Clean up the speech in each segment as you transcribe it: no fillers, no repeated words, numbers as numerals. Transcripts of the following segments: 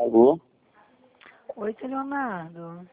Alô? Oi, seu Leonardo.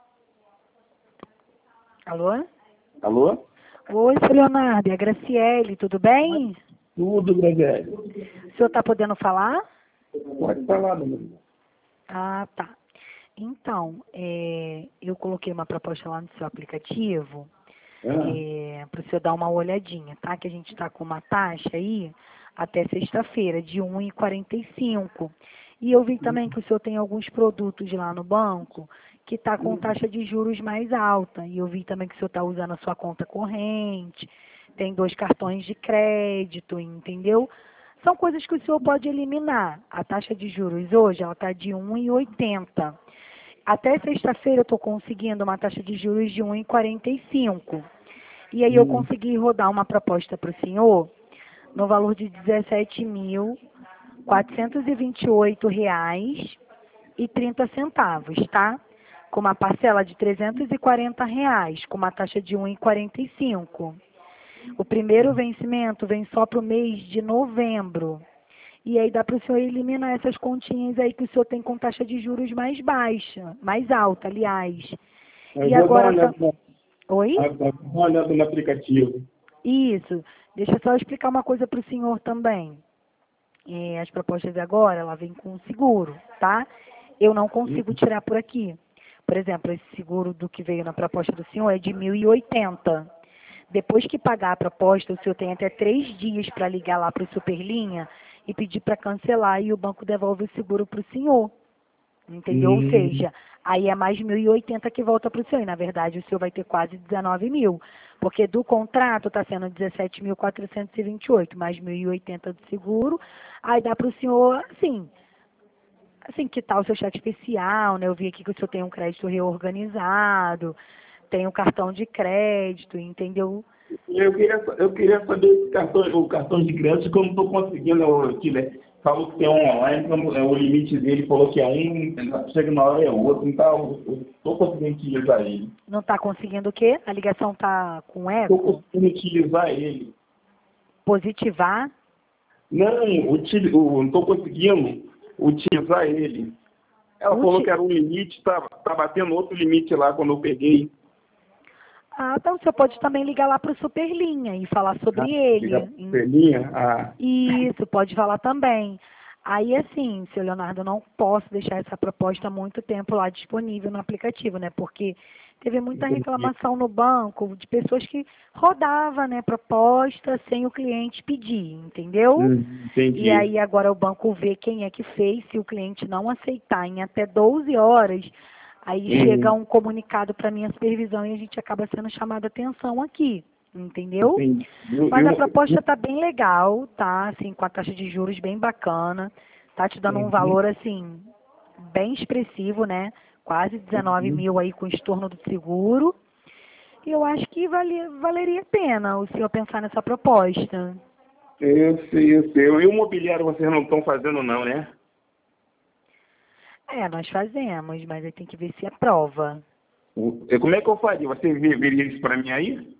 Alô? Alô? Oi, seu Leonardo. É a Graciele, tudo bem? Tudo, Gregory. O senhor está podendo falar? Pode falar, meu irmão. Ah, tá. Então, eu coloquei uma proposta lá no seu aplicativo para o senhor dar uma olhadinha, tá? Que a gente está com uma taxa aí até sexta-feira de 1,45. E eu vi também que o senhor tem alguns produtos lá no banco que está com taxa de juros mais alta. E eu vi também que o senhor está usando a sua conta corrente, tem 2 cartões de crédito, entendeu? São coisas que o senhor pode eliminar. A taxa de juros hoje ela está de 1,80. Até sexta-feira eu estou conseguindo uma taxa de juros de 1,45. E aí eu consegui rodar uma proposta para o senhor no valor de R$17.428,30, tá? Com uma parcela de R$340, com uma taxa de 1,45. O primeiro vencimento vem só para o mês de novembro. E aí dá para o senhor eliminar essas continhas aí que o senhor tem com taxa de juros mais baixa, mais alta, aliás. Eu E vou agora dar Oi? uma olhada no aplicativo. Isso. Deixa eu só explicar uma coisa para o senhor também. As propostas de agora, ela vem com seguro, tá? Eu não consigo tirar por aqui. Por exemplo, esse seguro do que veio na proposta do senhor é de 1.080. Depois que pagar a proposta, o senhor tem até 3 dias para ligar lá para o Superlinha e pedir para cancelar e o banco devolve o seguro para o senhor. Entendeu? Ou seja, aí é mais 1.080 que volta para o senhor. E, na verdade, o senhor vai ter quase 19 mil. Porque do contrato está sendo 17.428, mais 1.080 do seguro. Aí dá para o senhor, assim, quitar o seu cheque especial, né? Eu vi aqui que o senhor tem um crédito reorganizado, tem um cartão de crédito, entendeu? Eu queria saber o cartão de crédito que eu não estou conseguindo. Falou que tem um online, o limite dele falou que é um, chega na hora é outro, então eu estou conseguindo utilizar ele. Não está conseguindo o quê? A ligação está com Estou eco? conseguindo utilizar ele. Positivar? Não, não estou conseguindo utilizar ele. Ela falou que era um limite, tá batendo outro limite lá quando eu peguei. Ah, então o senhor pode também ligar lá para o Superlinha e falar sobre ele. Ligar pra Pelinha. Isso, pode falar também. Aí, assim, seu Leonardo, eu não posso deixar essa proposta há muito tempo lá disponível no aplicativo, né? Porque teve muita Entendi. reclamação no banco de pessoas que rodavam, né, proposta sem o cliente pedir, entendeu? E Entendi. aí agora o banco vê quem é que fez, se o cliente não aceitar em até 12 horas, aí chega um comunicado para minha supervisão e a gente acaba sendo chamado a atenção aqui, entendeu? Entendi. Mas a proposta tá bem legal, tá? Assim, com a taxa de juros bem bacana. Tá te dando um valor, assim, bem expressivo, né? Quase 19 mil aí com o estorno do seguro. E eu acho que valeria a pena o senhor pensar nessa proposta. Eu sei, eu sei. E o mobiliário vocês não estão fazendo não, né? Nós fazemos, mas aí tem que ver se é prova. Como é que eu faria? Você veria isso para mim aí?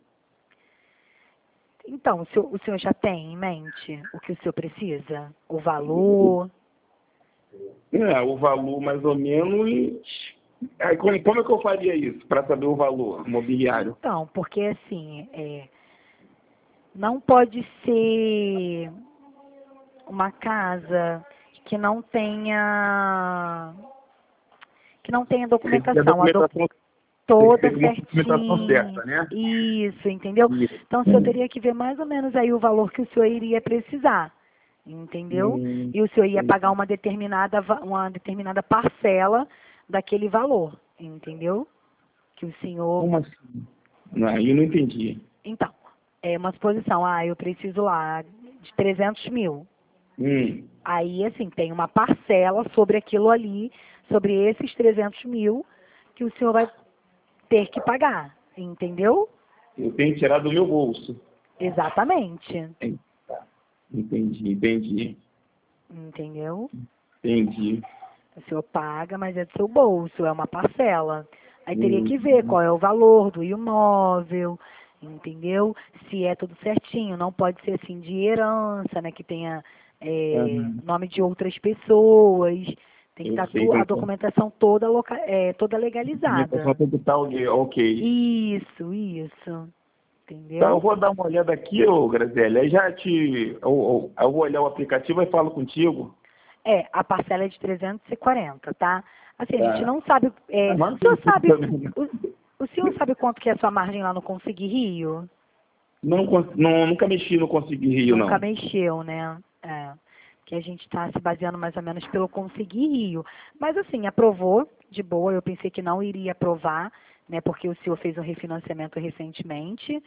Então, o senhor já tem em mente o que o senhor precisa? O valor? O valor mais ou menos. Como é que eu faria isso para saber o valor mobiliário? Então, porque assim, não pode ser uma casa que não tenha Tem que ter a documentação, documentação, tem que toda ter uma documentação certinha. certa, né? Isso, entendeu? Isso. Então o senhor teria que ver mais ou menos aí o valor que o senhor iria precisar, entendeu? E o senhor ia pagar uma determinada parcela daquele valor, entendeu? Que o senhor. Como assim? Não, eu não entendi. Então, é uma suposição, eu preciso lá de 300 mil. Aí, assim, tem uma parcela sobre aquilo ali, sobre esses 300 mil, que o senhor vai ter que pagar, entendeu? Eu tenho que tirar do meu bolso. Exatamente, Tá. Entendi. entendeu? Entendi. O senhor paga, mas é do seu bolso, é uma parcela. Aí teria que ver Uhum. qual é o valor do imóvel, entendeu? Se é tudo certinho, não pode ser assim de herança, né, que tenha Uhum. nome de outras pessoas. Tem que Eu estar sei, a então. documentação toda legalizada. Só tem que estar ok. Isso. Tá, eu Entendeu? vou dar uma olhada aqui, ô Graziele, aí eu vou olhar o aplicativo e falo contigo. A parcela é de 340, tá? Assim, a gente Tá. não sabe. Mas O senhor sabe, também o senhor sabe quanto que é a sua margem lá no Conseguir Rio? nunca mexi no Conseguir Rio, Nunca não. mexeu, né? Que a gente está se baseando mais ou menos pelo Conseguir Rio. Mas assim, aprovou de boa, eu pensei que não iria aprovar, né? Porque o senhor fez um refinanciamento recentemente.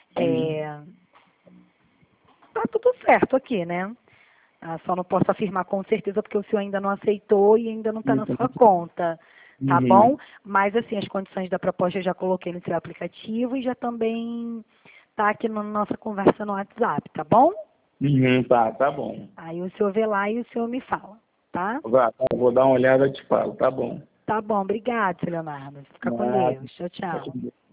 Tá tudo certo aqui, né? Só não posso afirmar com certeza porque o senhor ainda não aceitou e ainda não está na sua conta, tá bom? Mas assim, as condições da proposta eu já coloquei no seu aplicativo e já também tá aqui na nossa conversa no WhatsApp, tá bom? Tá bom. Aí o senhor vê lá e o senhor me fala, tá? Vou dar uma olhada e te falo, tá bom. Tá bom, obrigado, seu Leonardo. Fica com Nada. Deus. Tchau, tchau.